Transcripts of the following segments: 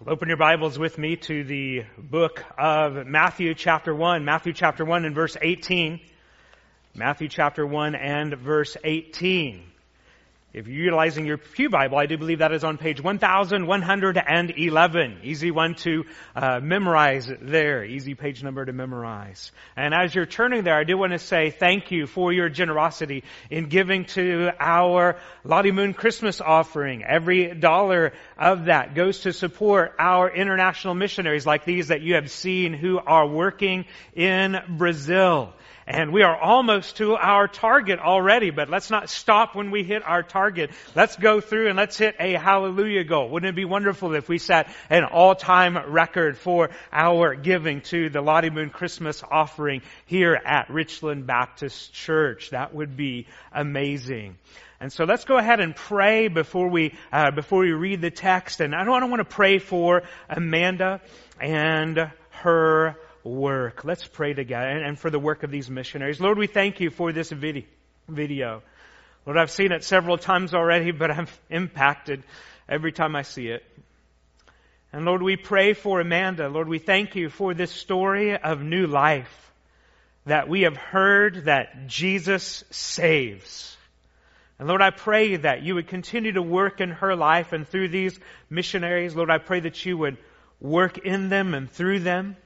Open your Bibles with me to the book of Matthew chapter 1. Matthew chapter 1 and verse 18. Matthew chapter 1 and verse 18. If you're utilizing your Pew Bible, I do believe that is on page 1111. Easy one to memorize there. Easy page number to memorize. And as you're turning there, I do want to say thank you for your generosity in giving to our Lottie Moon Christmas offering. Every dollar of that goes to support our international missionaries like these that you have seen who are working in Brazil. And we are almost to our target already, but let's not stop when we hit our target. Let's go through and let's hit a hallelujah goal. Wouldn't it be wonderful if we set an all-time record for our giving to the Lottie Moon Christmas offering here at Richland Baptist Church? That would be amazing. And so let's go ahead and pray before we read the text. And I want to pray for Amanda and her work. Let's pray together and for the work of these missionaries. Lord, we thank you for this video. Lord, I've seen it several times already, but I'm impacted every time I see it. And Lord, we pray for Amanda. Lord, we thank you for this story of new life that we have heard that Jesus saves. And Lord, I pray that you would continue to work in her life and through these missionaries. Lord, I pray that you would work in them and through them.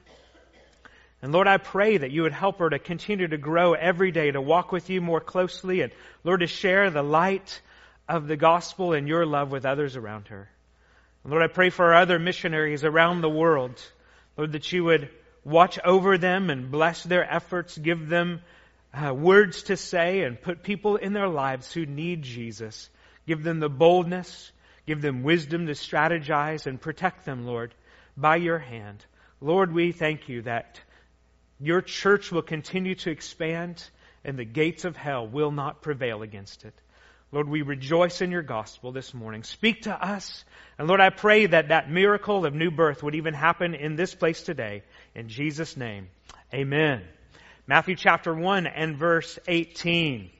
And Lord, I pray that you would help her to continue to grow every day, to walk with you more closely, and Lord, to share the light of the gospel and your love with others around her. And Lord, I pray for our other missionaries around the world, Lord, that you would watch over them and bless their efforts, give them words to say, and put people in their lives who need Jesus. Give them the boldness, give them wisdom to strategize, and protect them, Lord, by your hand. Lord, we thank you that your church will continue to expand and the gates of hell will not prevail against it. Lord, we rejoice in your gospel this morning. Speak to us. And Lord, I pray that that miracle of new birth would even happen in this place today. In Jesus' name, amen. Matthew chapter 1 and verse 18.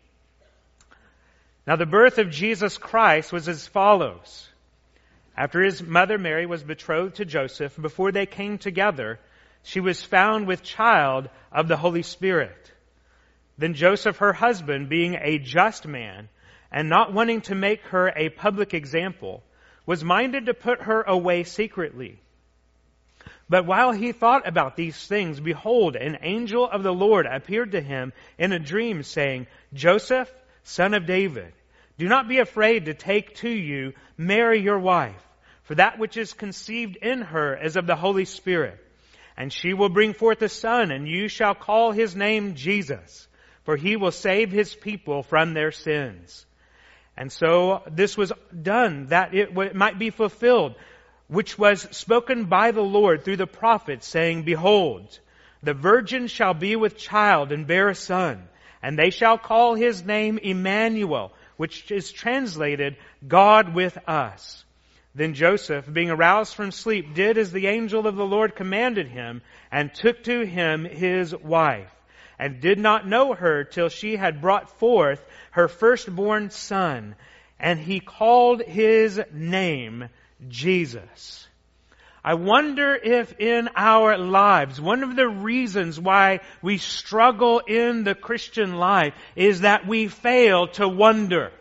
Now the birth of Jesus Christ was as follows. After his mother Mary was betrothed to Joseph, before they came together, she was found with child of the Holy Spirit. Then Joseph, her husband, being a just man, and not wanting to make her a public example, was minded to put her away secretly. But while he thought about these things, behold, an angel of the Lord appeared to him in a dream, saying, Joseph, son of David, do not be afraid to take to you Mary your wife, for that which is conceived in her is of the Holy Spirit. And she will bring forth a son, and you shall call his name Jesus, for he will save his people from their sins. And so this was done, that it might be fulfilled, which was spoken by the Lord through the prophet, saying, Behold, the virgin shall be with child and bear a son, and they shall call his name Emmanuel, which is translated, God with us. Then Joseph, being aroused from sleep, did as the angel of the Lord commanded him, and took to him his wife, and did not know her till she had brought forth her firstborn son, and he called his name Jesus. I wonder if in our lives, one of the reasons why we struggle in the Christian life is that we fail to wonder.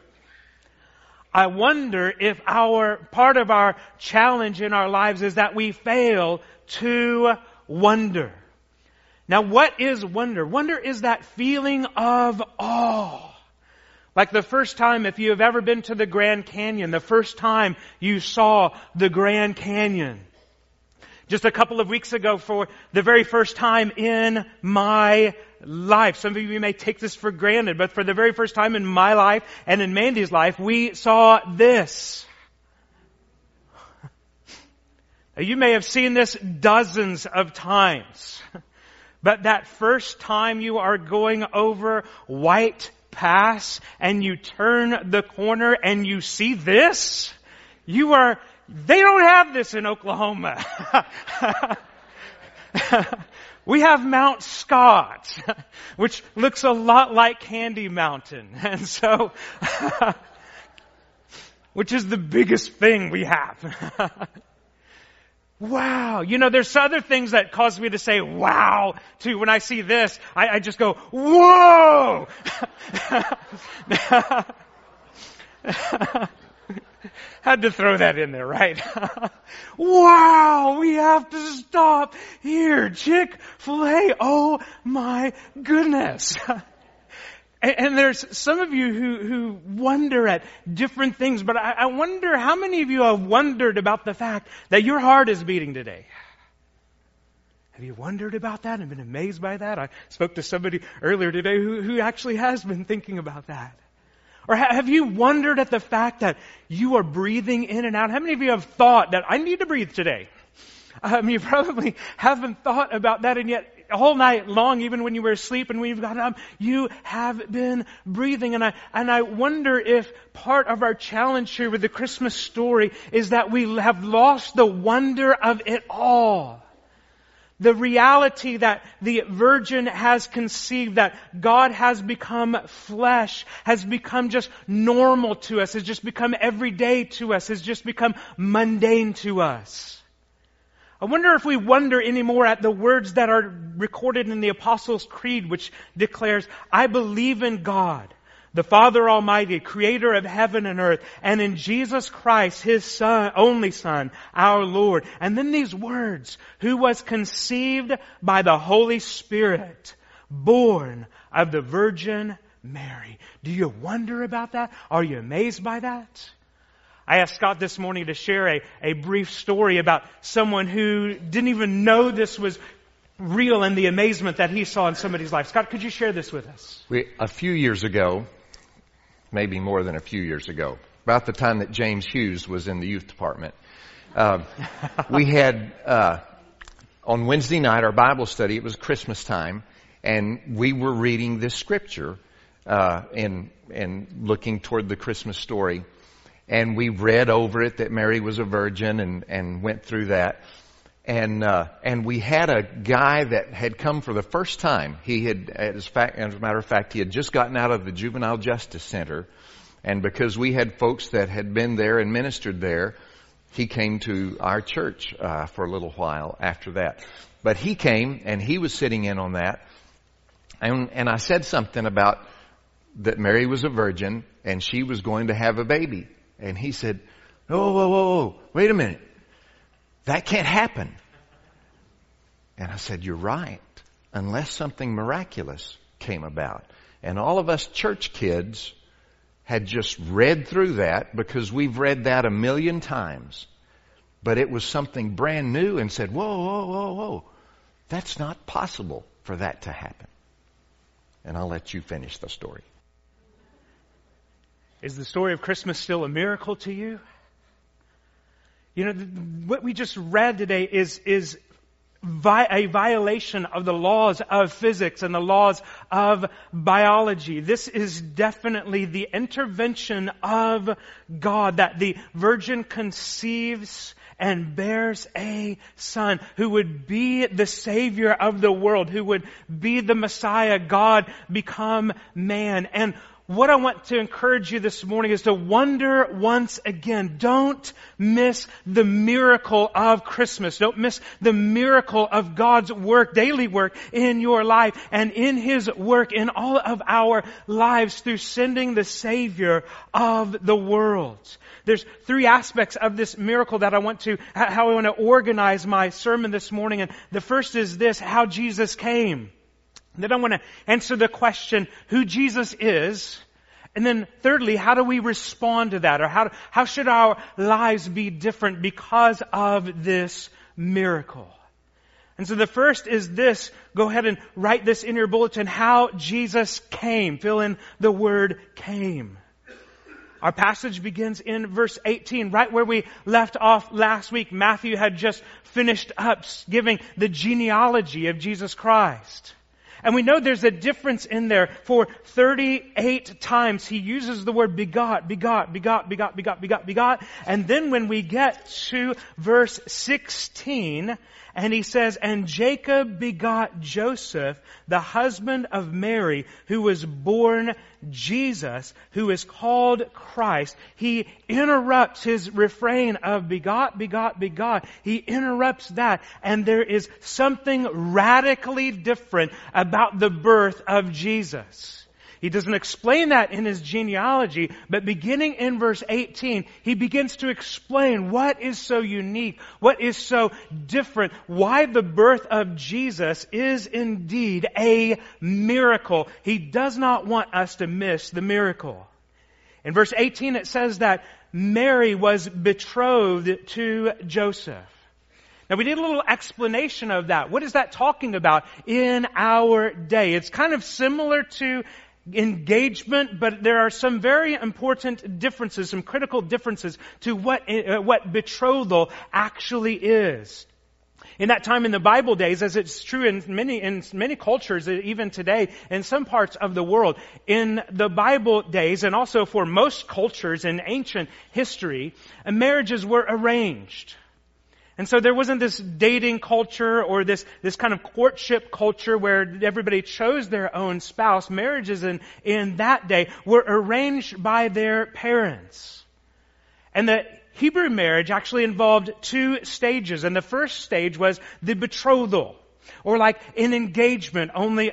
I wonder if part of our challenge in our lives is that we fail to wonder. Now, what is wonder? Wonder is that feeling of awe. Like the first time, if you have ever been to the Grand Canyon, the first time you saw the Grand Canyon. Just a couple of weeks ago, for the very first time in my life, some of you may take this for granted, but for the very first time in my life and in Mandy's life, we saw this. Now, you may have seen this dozens of times, but that first time you are going over White Pass and you turn the corner and you see this, they don't have this in Oklahoma. We have Mount Scott, which looks a lot like Candy Mountain. And so, which is the biggest thing we have. Wow. There's other things that cause me to say wow too. When I see this, I just go, whoa! Had to throw that in there, right? Wow, we have to stop here. Chick-fil-A, oh my goodness. And there's some of you who wonder at different things, but I wonder how many of you have wondered about the fact that your heart is beating today. Have you wondered about that and been amazed by that? I spoke to somebody earlier today who actually has been thinking about that. Or have you wondered at the fact that you are breathing in and out? How many of you have thought that I need to breathe today? You probably haven't thought about that, and yet all night long, even when you were asleep and when you've gotten up, you have been breathing. And I wonder if part of our challenge here with the Christmas story is that we have lost the wonder of it all. The reality that the Virgin has conceived, that God has become flesh, has become just normal to us, has just become everyday to us, has just become mundane to us. I wonder if we wonder anymore at the words that are recorded in the Apostles' Creed, which declares, I believe in God, the Father Almighty, creator of heaven and earth, and in Jesus Christ, His Son, only Son, our Lord. And then these words, who was conceived by the Holy Spirit, born of the Virgin Mary. Do you wonder about that? Are you amazed by that? I asked Scott this morning to share a brief story about someone who didn't even know this was real and the amazement that he saw in somebody's life. Scott, could you share this with us? A few years ago, maybe more than a few years ago, about the time that James Hughes was in the youth department, we had, on Wednesday night, our Bible study. It was Christmas time, and we were reading this scripture and looking toward the Christmas story. And we read over it that Mary was a virgin and went through that. And we had a guy that had come for the first time. He had, as a matter of fact, he had just gotten out of the Juvenile Justice Center. And because we had folks that had been there and ministered there, he came to our church for a little while after that. But he came and he was sitting in on that. And I said something about that Mary was a virgin and she was going to have a baby. And he said, whoa, wait a minute. That can't happen. And I said, you're right, unless something miraculous came about. And all of us church kids had just read through that because we've read that 1,000,000 times. But it was something brand new and said, whoa. That's not possible for that to happen. And I'll let you finish the story. Is the story of Christmas still a miracle to you? What we just read today is a violation of the laws of physics and the laws of biology. This is definitely the intervention of God, that the Virgin conceives and bears a Son who would be the Savior of the world, who would be the Messiah, God become man. And what I want to encourage you this morning is to wonder once again. Don't miss the miracle of Christmas. Don't miss the miracle of God's work, daily work in your life and in His work in all of our lives through sending the Savior of the world. There's 3 aspects of this miracle that how I want to organize my sermon this morning. And the first is this, how Jesus came. Then I want to answer the question, who Jesus is. And then thirdly, how do we respond to that? Or how should our lives be different because of this miracle? And so the first is this. Go ahead and write this in your bulletin. How Jesus came. Fill in the word came. Our passage begins in verse 18, right where we left off last week. Matthew had just finished up giving the genealogy of Jesus Christ. And we know there's a difference in there. For 38 times he uses the word begot, begot, begot, begot, begot, begot, begot. And then when we get to verse 16, and he says, and Jacob begot Joseph, the husband of Mary, who was born Jesus, who is called Christ. He interrupts his refrain of begot, begot, begot. He interrupts that. And there is something radically different about the birth of Jesus. He doesn't explain that in his genealogy, but beginning in verse 18, he begins to explain what is so unique, what is so different, why the birth of Jesus is indeed a miracle. He does not want us to miss the miracle. In verse 18 it says that Mary was betrothed to Joseph. Now we need a little explanation of that. What is that talking about in our day? It's kind of similar to engagement, but there are some very important differences, some critical differences to what betrothal actually is. In that time in the Bible days, as it's true in many cultures, even today, in some parts of the world, in the Bible days, and also for most cultures in ancient history, marriages were arranged. And so there wasn't this dating culture or this kind of courtship culture where everybody chose their own spouse. Marriages in that day were arranged by their parents. And the Hebrew marriage actually involved two stages. And the first stage was the betrothal, or like an engagement, only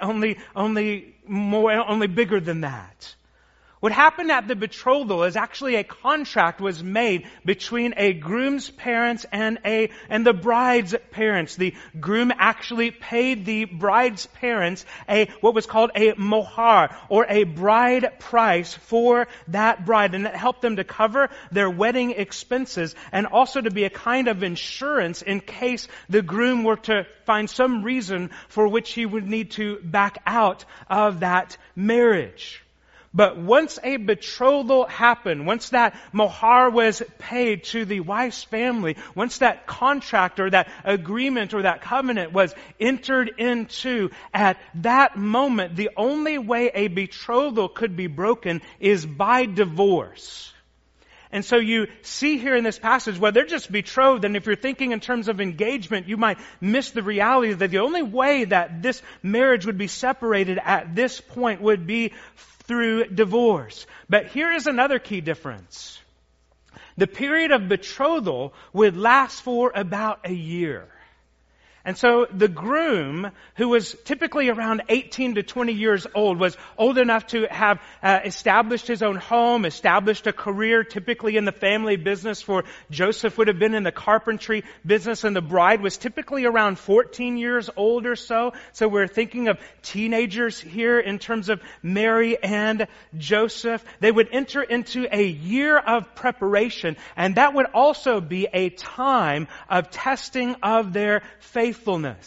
bigger than that. What happened at the betrothal is actually a contract was made between a groom's parents and the bride's parents. The groom actually paid the bride's parents what was called a mohar, or a bride price for that bride, and it helped them to cover their wedding expenses and also to be a kind of insurance in case the groom were to find some reason for which he would need to back out of that marriage. But once a betrothal happened, once that mohar was paid to the wife's family, once that contract or that agreement or that covenant was entered into, at that moment, the only way a betrothal could be broken is by divorce. And so you see here in this passage, well, they're just betrothed, and if you're thinking in terms of engagement, you might miss the reality that the only way that this marriage would be separated at this point would be through divorce. But here is another key difference. The period of betrothal would last for about a year. And so the groom, who was typically around 18 to 20 years old, was old enough to have established his own home, established a career, typically in the family business. For Joseph would have been in the carpentry business, and the bride was typically around 14 years old or so. So we're thinking of teenagers here in terms of Mary and Joseph. They would enter into a year of preparation, and that would also be a time of testing of their faithfulness.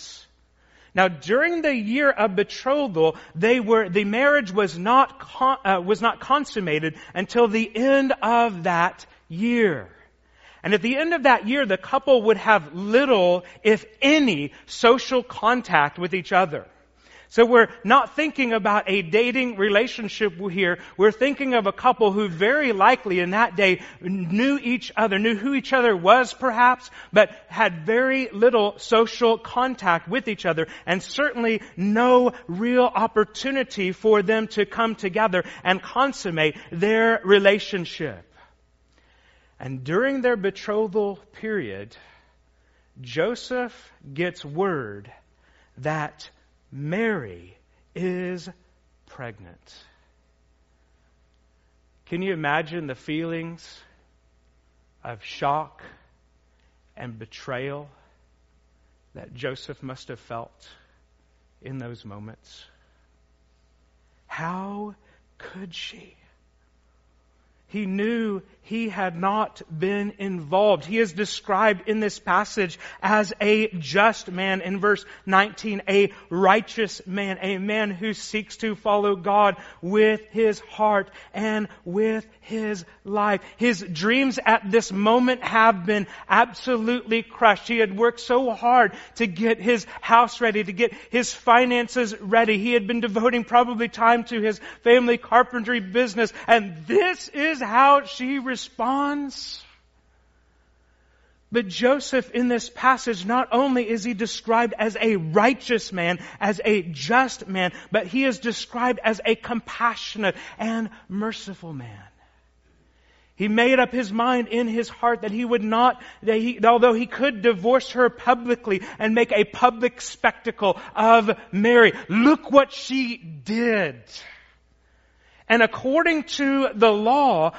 Now, during the year of betrothal, the marriage was not consummated until the end of that year. And at the end of that year, the couple would have little, if any, social contact with each other. So we're not thinking about a dating relationship here. We're thinking of a couple who very likely in that day knew each other, knew who each other was perhaps, but had very little social contact with each other, and certainly no real opportunity for them to come together and consummate their relationship. And during their betrothal period, Joseph gets word that Mary is pregnant. Can you imagine the feelings of shock and betrayal that Joseph must have felt in those moments? How could she? he knew he had not been involved. He is described in this passage as a just man. In verse 19, a righteous man, a man who seeks to follow God with his heart and with his life. His dreams at this moment have been absolutely crushed. He had worked so hard to get his house ready, to get his finances ready. He had been devoting probably time to his family carpentry business, and this is how she responds. But Joseph in this passage, not only is he described as a righteous man, as a just man, but he is described as a compassionate and merciful man. He made up his mind in his heart that he would not, although he could divorce her publicly and make a public spectacle of Mary. Look what she did. And according to the law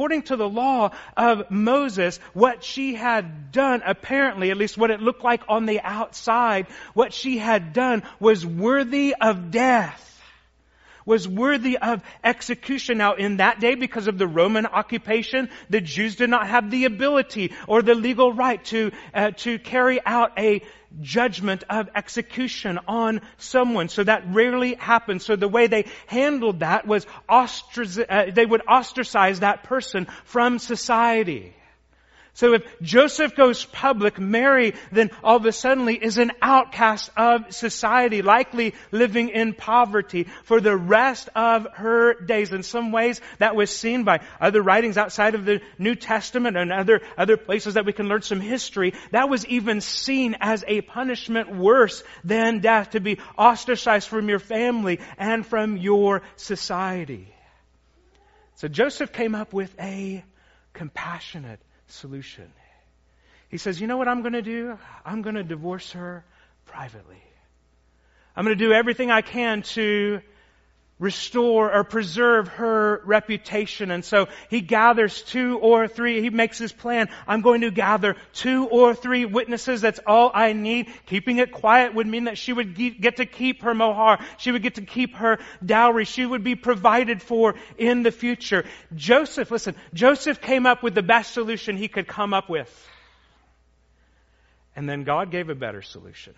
of Moses, what she had done, apparently, at least what it looked like on the outside, what she had done was worthy of death, was worthy of execution. Now, in that day, because of the Roman occupation, the Jews did not have the ability or the legal right to carry out a judgment of execution on someone. So that rarely happened. So the way they handled that was they would ostracize that person from society. So if Joseph goes public, Mary then all of a sudden is an outcast of society, likely living in poverty for the rest of her days. In some ways, that was seen by other writings outside of the New Testament and other places that we can learn some history. That was even seen as a punishment worse than death, to be ostracized from your family and from your society. So Joseph came up with a compassionate solution. He says, you know what I'm going to do? I'm going to divorce her privately. I'm going to do everything I can to restore or preserve her reputation. And so he gathers 2 or 3. He makes his plan. I'm going to gather 2 or 3 witnesses. That's all I need. Keeping it quiet would mean that she would get to keep her mohar. She would get to keep her dowry. She would be provided for in the future. Joseph came up with the best solution he could come up with. And then God gave a better solution.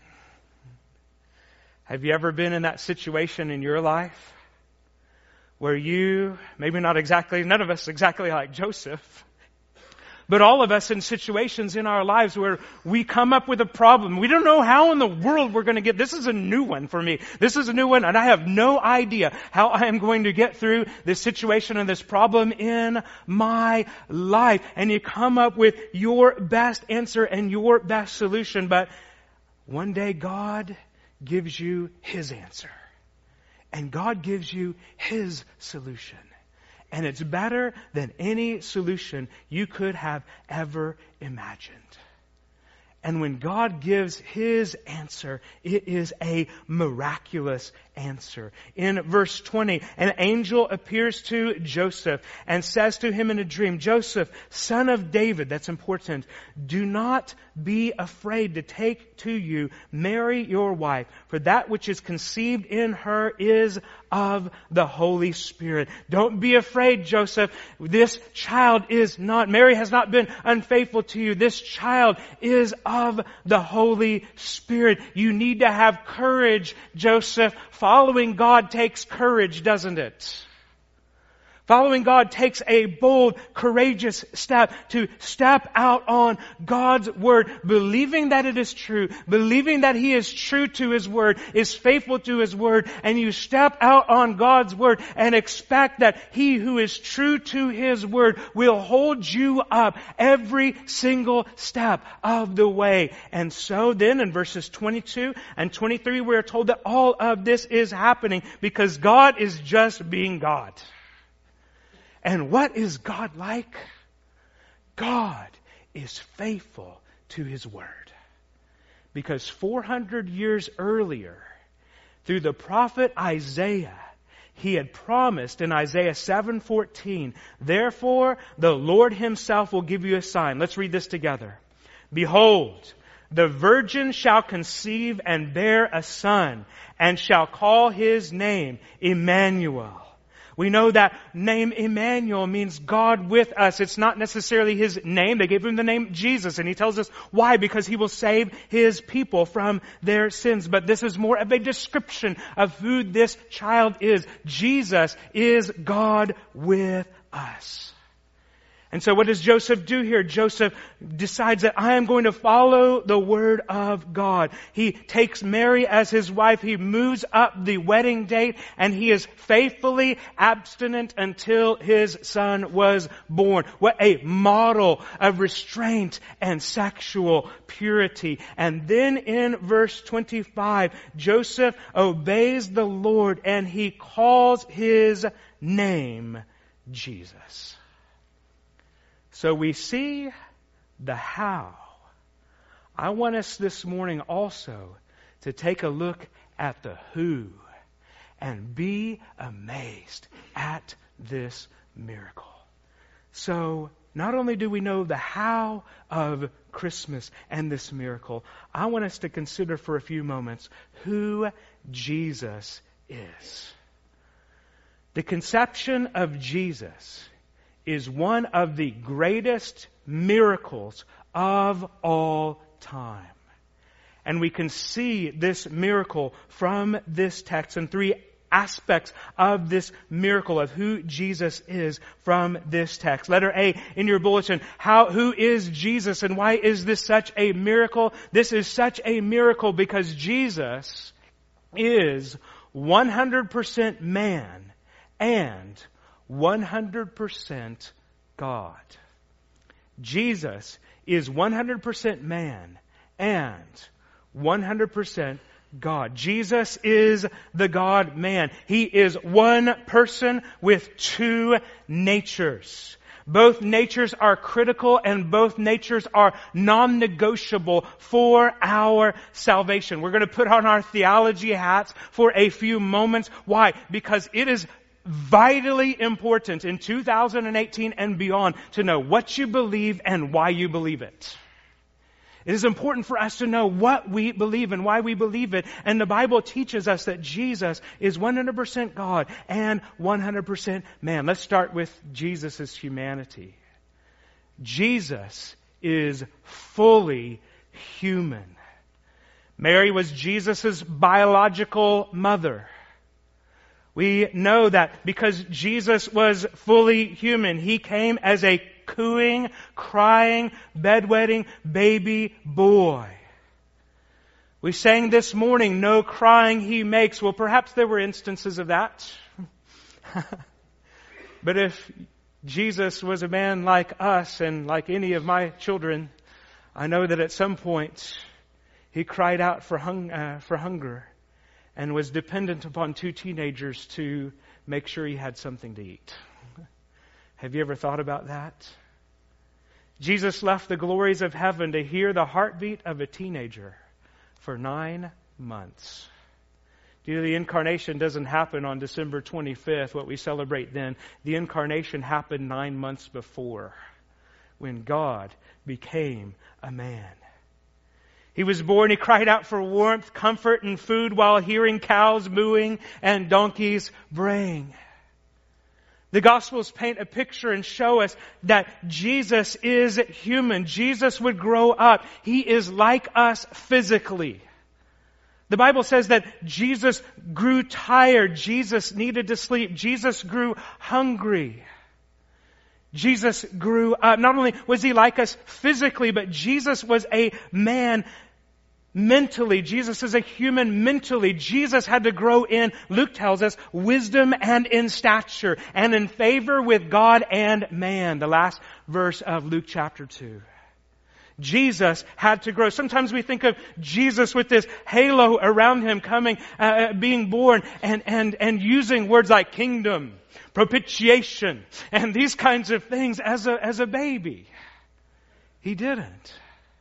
Have you ever been in that situation in your life where you, maybe not exactly, none of us exactly like Joseph, but all of us in situations in our lives where we come up with a problem. We don't know how in the world we're going to this is a new one for me. This is a new one, and I have no idea how I am going to get through this situation and this problem in my life. And you come up with your best answer and your best solution, but one day God gives you His answer. And God gives you His solution. And it's better than any solution you could have ever imagined. And when God gives His answer, it is a miraculous answer. In verse 20, an angel appears to Joseph and says to him in a dream, Joseph, son of David, that's important, do not be afraid to take to you Mary your wife, for that which is conceived in her is of the Holy Spirit. Don't be afraid, Joseph. This child is not, Mary has not been unfaithful to you. This child is of the Holy Spirit. You need to have courage, Joseph. Following God takes courage, doesn't it? Following God takes a bold, courageous step to step out on God's Word, believing that it is true, believing that He is true to His Word, is faithful to His Word, and you step out on God's Word and expect that He who is true to His Word will hold you up every single step of the way. And so then in verses 22 and 23 we are told that all of this is happening because God is just being God. And what is God like? God is faithful to His Word. Because 400 years earlier, through the prophet Isaiah, he had promised in Isaiah 7:14, therefore the Lord Himself will give you a sign. Let's read this together. Behold, the virgin shall conceive and bear a son, and shall call his name Emmanuel, We know that name Emmanuel means God with us. It's not necessarily His name. They gave Him the name Jesus, and He tells us why, because He will save His people from their sins. But this is more of a description of who this child is. Jesus is God with us. And so what does Joseph do here? Joseph decides that I am going to follow the word of God. He takes Mary as his wife. He moves up the wedding date, and he is faithfully abstinent until his son was born. What a model of restraint and sexual purity. And then in verse 25, Joseph obeys the Lord and he calls his name Jesus. So we see the how. I want us this morning also to take a look at the who and be amazed at this miracle. So not only do we know the how of Christmas and this miracle, I want us to consider for a few moments who Jesus is. The conception of Jesus is one of the greatest miracles of all time. And we can see this miracle from this text and three aspects of this miracle of who Jesus is from this text. Letter A in your bulletin. Who is Jesus and why is this such a miracle? This is such a miracle because Jesus is 100% man and 100% God. Jesus is 100% man and 100% God. Jesus is the God-man. He is one person with two natures. Both natures are critical and both natures are non-negotiable for our salvation. We're going to put on our theology hats for a few moments. Why? Because it is vitally important in 2018 and beyond to know what you believe and why you believe it. It is important for us to know what we believe and why we believe it. And the Bible teaches us that Jesus is 100% God and 100% man. Let's start with Jesus' humanity. Jesus is fully human. Mary was Jesus' biological mother. We know that because Jesus was fully human, He came as a cooing, crying, bedwetting baby boy. We sang this morning, no crying He makes. Well, perhaps there were instances of that. But if Jesus was a man like us and like any of my children, I know that at some point He cried out for hunger. And was dependent upon two teenagers to make sure He had something to eat. Have you ever thought about that? Jesus left the glories of heaven to hear the heartbeat of a teenager for 9 months. Do you know the incarnation doesn't happen on December 25th, what we celebrate then. The incarnation happened 9 months before, when God became a man. He was born, He cried out for warmth, comfort, and food while hearing cows mooing and donkeys braying. The Gospels paint a picture and show us that Jesus is human. Jesus would grow up. He is like us physically. The Bible says that Jesus grew tired. Jesus needed to sleep. Jesus grew hungry. Jesus grew up. Not only was He like us physically, but Jesus was a man mentally. Jesus is a human mentally. Jesus had to grow in, Luke tells us, wisdom and in stature and in favor with God and man. The last verse of Luke chapter 2. Jesus had to grow. Sometimes we think of Jesus with this halo around Him coming, being born and using words like kingdom, propitiation, and these kinds of things as a baby. He didn't.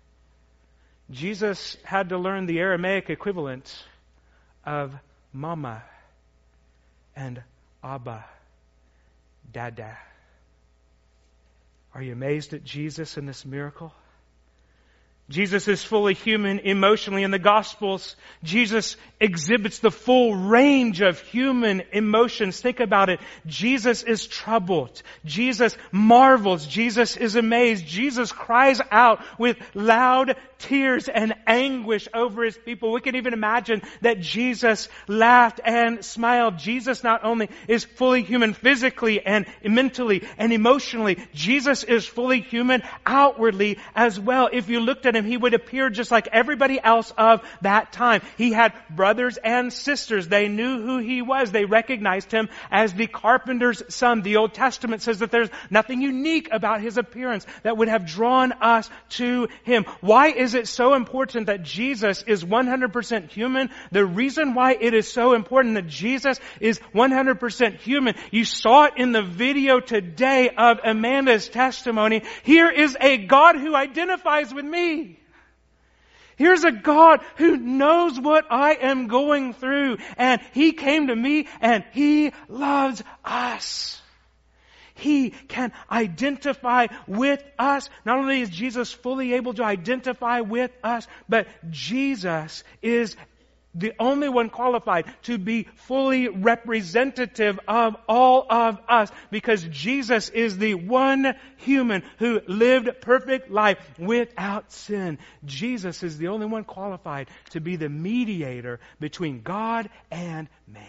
Jesus had to learn the Aramaic equivalent of mama and Abba, Dada. Are you amazed at Jesus in this miracle? Jesus is fully human emotionally. In the Gospels, Jesus exhibits the full range of human emotions. Think about it. Jesus is troubled. Jesus marvels. Jesus is amazed. Jesus cries out with loud tears and anguish over His people. We can even imagine that Jesus laughed and smiled. Jesus not only is fully human physically and mentally and emotionally, Jesus is fully human outwardly as well. If you looked at Him, He would appear just like everybody else of that time. He had brothers and sisters. They knew who He was. They recognized Him as the carpenter's son. The Old Testament says that there's nothing unique about His appearance that would have drawn us to Him. Why is it so important that Jesus is 100% human? The reason why it is so important that Jesus is 100% human, you saw it in the video today of Amanda's testimony. Here is a God who identifies with me. Here's a God who knows what I am going through, and He came to me and He loves us. He can identify with us. Not only is Jesus fully able to identify with us, but Jesus is the only one qualified to be fully representative of all of us, because Jesus is the one human who lived perfect life without sin. Jesus is the only one qualified to be the mediator between God and man.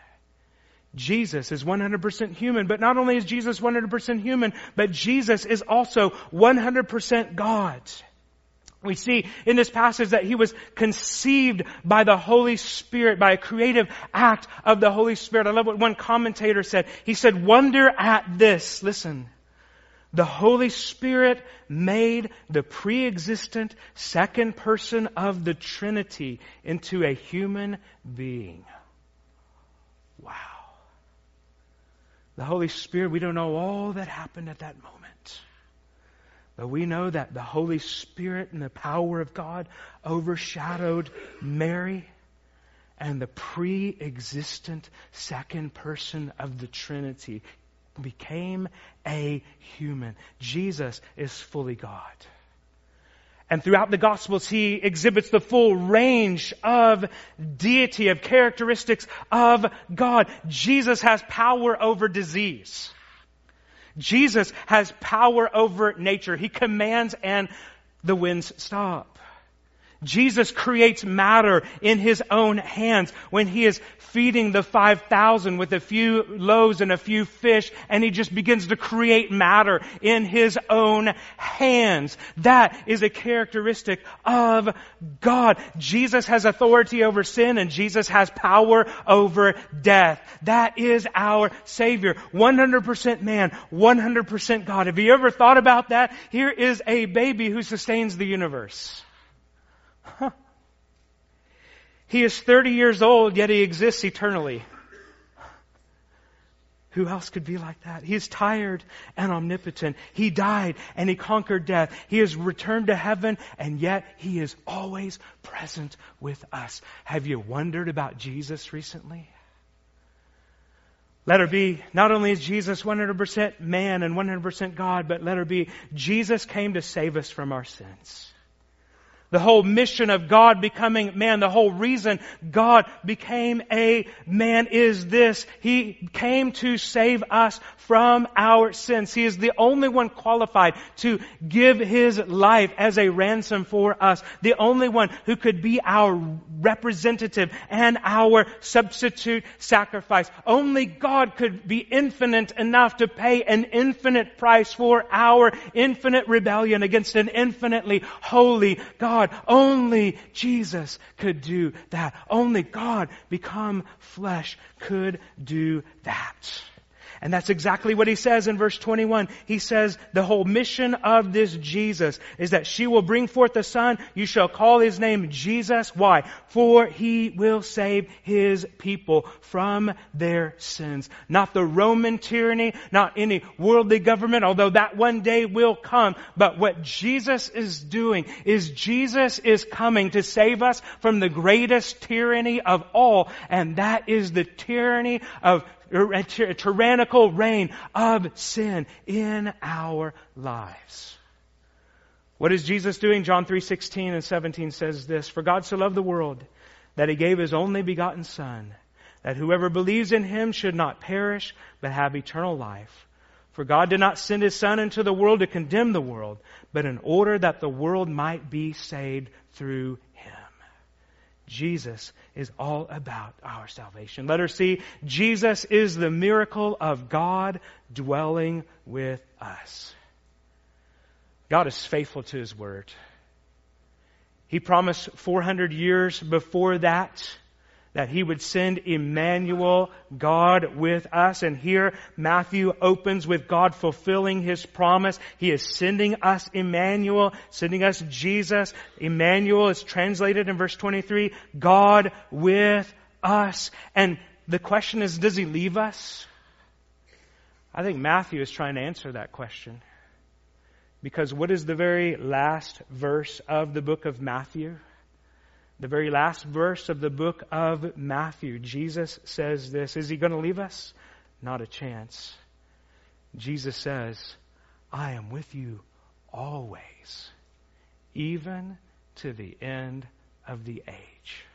Jesus is 100% human, but not only is Jesus 100% human, but Jesus is also 100% God. We see in this passage that He was conceived by the Holy Spirit, by a creative act of the Holy Spirit. I love what one commentator said. He said, "Wonder at this." Listen. The Holy Spirit made the pre-existent second person of the Trinity into a human being. Wow. The Holy Spirit, we don't know all that happened at that moment. But we know that the Holy Spirit and the power of God overshadowed Mary, and the pre-existent second person of the Trinity became a human. Jesus is fully God. And throughout the Gospels, He exhibits the full range of deity, of characteristics of God. Jesus has power over disease. Jesus has power over nature. He commands and the winds stop. Jesus creates matter in His own hands when He is feeding the 5,000 with a few loaves and a few fish, and He just begins to create matter in His own hands. That is a characteristic of God. Jesus has authority over sin, and Jesus has power over death. That is our Savior. 100% man, 100% God. Have you ever thought about that? Here is a baby who sustains the universe. He is 30 years old, yet He exists eternally. Who else could be like that? He is tired and omnipotent. He died and He conquered death. He has returned to heaven, and yet He is always present with us. Have you wondered about Jesus recently? Let her be, not only is Jesus 100% man and 100% God, but let her be, Jesus came to save us from our sins. The whole mission of God becoming man, the whole reason God became a man is this. He came to save us from our sins. He is the only one qualified to give His life as a ransom for us. The only one who could be our representative and our substitute sacrifice. Only God could be infinite enough to pay an infinite price for our infinite rebellion against an infinitely holy God. Only Jesus could do that. Only God become flesh could do that. And that's exactly what He says in verse 21. He says, the whole mission of this Jesus is that she will bring forth a son. You shall call His name Jesus. Why? For He will save His people from their sins. Not the Roman tyranny, not any worldly government, although that one day will come. But what Jesus is doing is Jesus is coming to save us from the greatest tyranny of all. And that is the tyranny of a tyrannical reign of sin in our lives. What is Jesus doing? John 3:16 and 17 says this, "For God so loved the world that He gave His only begotten Son, that whoever believes in Him should not perish, but have eternal life. For God did not send His Son into the world to condemn the world, but in order that the world might be saved through Him." Jesus is all about our salvation. Letter C, Jesus is the miracle of God dwelling with us. God is faithful to His Word. He promised 400 years before that He would send Emmanuel, God with us. And here Matthew opens with God fulfilling His promise. He is sending us Emmanuel, sending us Jesus. Emmanuel is translated in verse 23, God with us. And the question is, does He leave us? I think Matthew is trying to answer that question. Because what is the very last verse of the book of Matthew? The very last verse of the book of Matthew. Jesus says this. Is He going to leave us? Not a chance. Jesus says, I am with you always, even to the end of the age.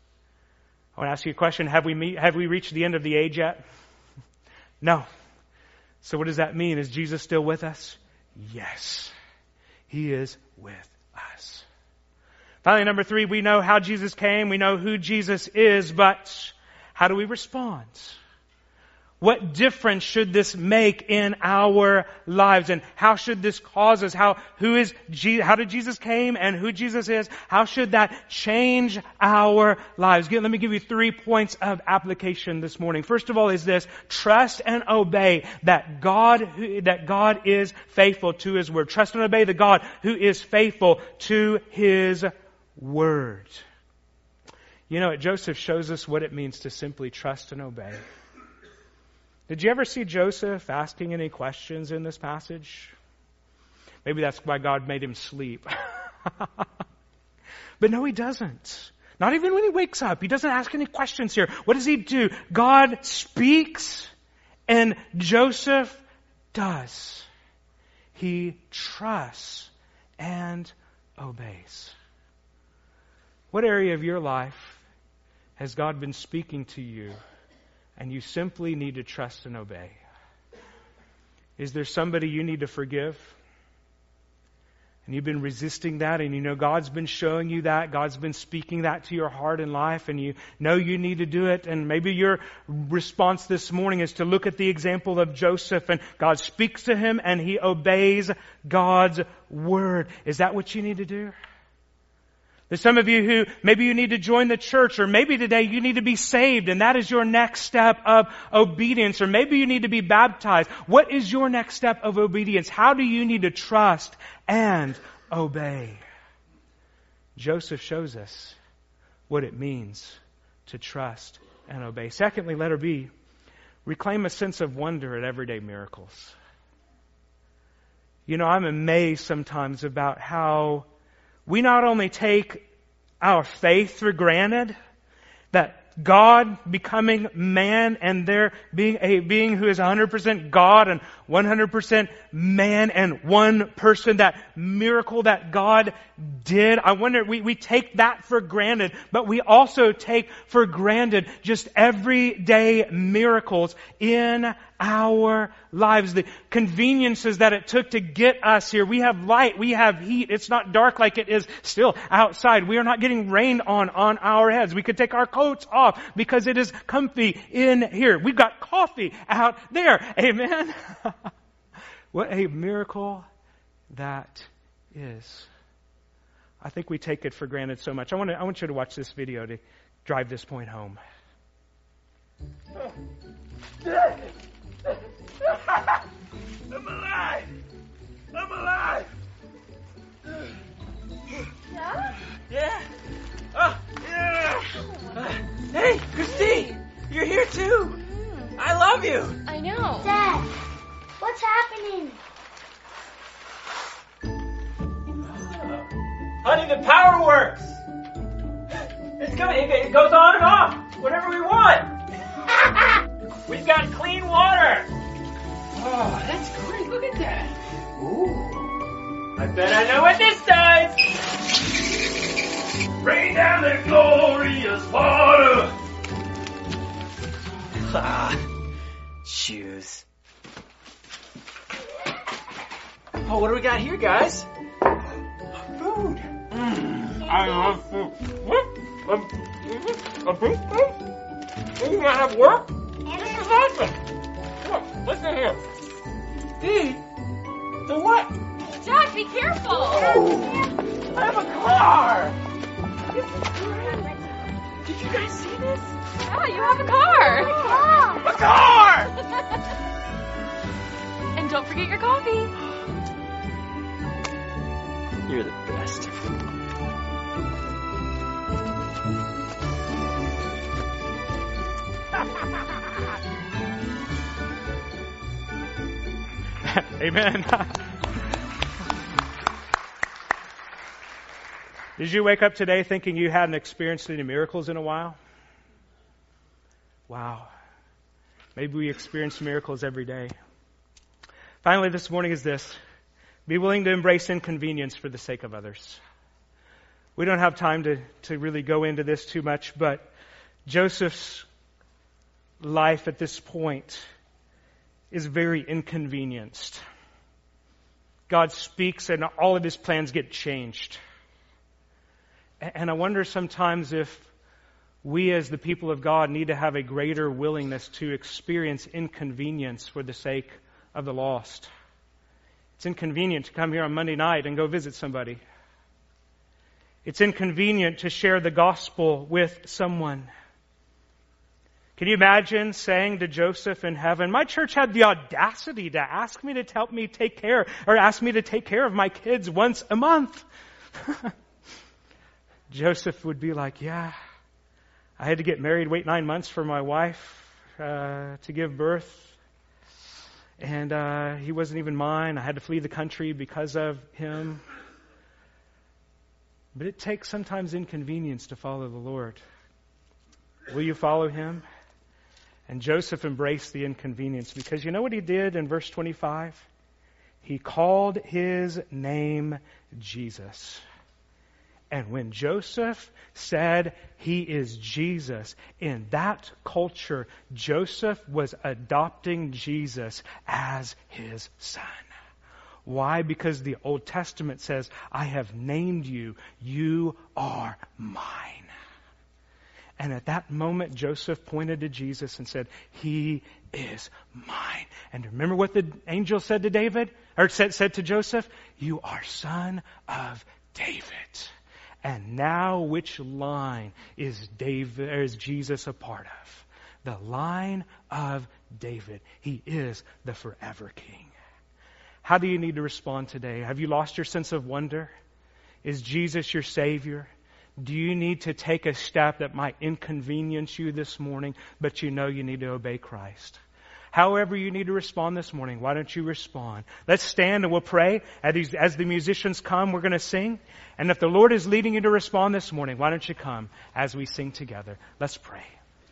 I want to ask you a question. Have we reached the end of the age yet? No. So what does that mean? Is Jesus still with us? Yes. He is with us. Finally, number 3, we know how Jesus came. We know who Jesus is, but how do we respond? What difference should this make in our lives? And how should this cause us? How did Jesus came and who Jesus is? How should that change our lives? Let me give you 3 points of application this morning. First of all is this: trust and obey that God is faithful to His Word. Trust and obey the God who is faithful to His Word. You know, Joseph shows us what it means to simply trust and obey. Did you ever see Joseph asking any questions in this passage? Maybe that's why God made him sleep. But no, he doesn't. Not even when he wakes up. He doesn't ask any questions here. What does he do? God speaks and Joseph does. He trusts and obeys. What area of your life has God been speaking to you and you simply need to trust and obey? Is there somebody you need to forgive? And you've been resisting that, and you know God's been showing you that. God's been speaking that to your heart and life, and you know you need to do it. And maybe your response this morning is to look at the example of Joseph, and God speaks to him, and he obeys God's word. Is that what you need to do? There's some of you who maybe you need to join the church, or maybe today you need to be saved, and that is your next step of obedience, or maybe you need to be baptized. What is your next step of obedience? How do you need to trust and obey? Joseph shows us what it means to trust and obey. Secondly, letter B, reclaim a sense of wonder at everyday miracles. You know, I'm amazed sometimes about how we not only take our faith for granted, that God becoming man and there being a being who is 100% God and 100% man and one person, that miracle that God did. I wonder, we take that for granted, but we also take for granted just everyday miracles in our lives. The conveniences that it took to get us here. We have light, we have heat. It's not dark like it is still outside. We are not getting rained on our heads. We could take our coats off because it is comfy in here. We've got coffee out there. Amen. What a miracle that is. I think we take it for granted so much. I want you to watch this video to drive this point home. I'm alive! I'm alive! Yeah? Yeah! Oh, yeah! Hey, Christine! You're here too! I love you! I know. Dad, what's happening? Honey, the power works! It's coming, it goes on and off, whenever we want! We've got clean water! Oh, that's great, look at that! Ooh. I bet I know what this does. Rain down the glorious water. Shoes. Oh, what do we got here, guys? Food. I love food. A big food? You gotta have work? This is awesome. Look, listen here. Feed? The what? Jack, be careful! I have a car! This is great. Did you guys see this? Yeah, you have a car! A car! And don't forget your coffee. You're the best. Amen. Did you wake up today thinking you hadn't experienced any miracles in a while? Wow. Maybe we experience miracles every day. Finally, this morning is this. Be willing to embrace inconvenience for the sake of others. We don't have time to really go into this too much, but Joseph's life at this point is very inconvenienced. God speaks and all of his plans get changed. And I wonder sometimes if we as the people of God need to have a greater willingness to experience inconvenience for the sake of the lost. It's inconvenient to come here on Monday night and go visit somebody. It's inconvenient to share the gospel with someone. Can you imagine saying to Joseph in heaven, my church had the audacity to ask me to help me take care, or ask me to take care of my kids once a month? Joseph would be like, yeah, I had to get married, wait 9 months for my wife to give birth. And he wasn't even mine. I had to flee the country because of him. But it takes sometimes inconvenience to follow the Lord. Will you follow him? And Joseph embraced the inconvenience because you know what he did in verse 25? He called his name Jesus. And when Joseph said he is Jesus, in that culture, Joseph was adopting Jesus as his son. Why? Because the Old Testament says, I have named you. You are mine. And at that moment, Joseph pointed to Jesus and said, he is mine. And remember what the angel said to David? Or said to Joseph? You are son of David. And now which line is Jesus a part of? The line of David. He is the forever king. How do you need to respond today? Have you lost your sense of wonder? Is Jesus your Savior? Do you need to take a step that might inconvenience you this morning, but you know you need to obey Christ? However you need to respond this morning, why don't you respond? Let's stand and we'll pray. As the musicians come, we're going to sing. And if the Lord is leading you to respond this morning, why don't you come as we sing together? Let's pray.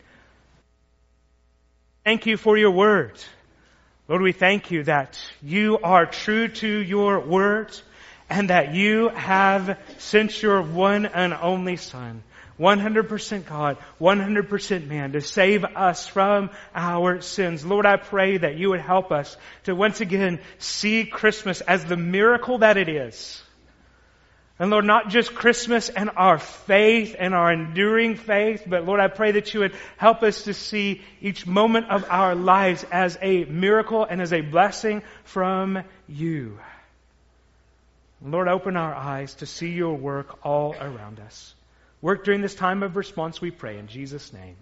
Thank you for your word. Lord, we thank you that you are true to your word and that you have sent your one and only Son, 100% God, 100% man, to save us from our sins. Lord, I pray that you would help us to once again see Christmas as the miracle that it is. And Lord, not just Christmas and our faith and our enduring faith, but Lord, I pray that you would help us to see each moment of our lives as a miracle and as a blessing from you. Lord, open our eyes to see your work all around us. Work during this time of response, we pray in Jesus' name.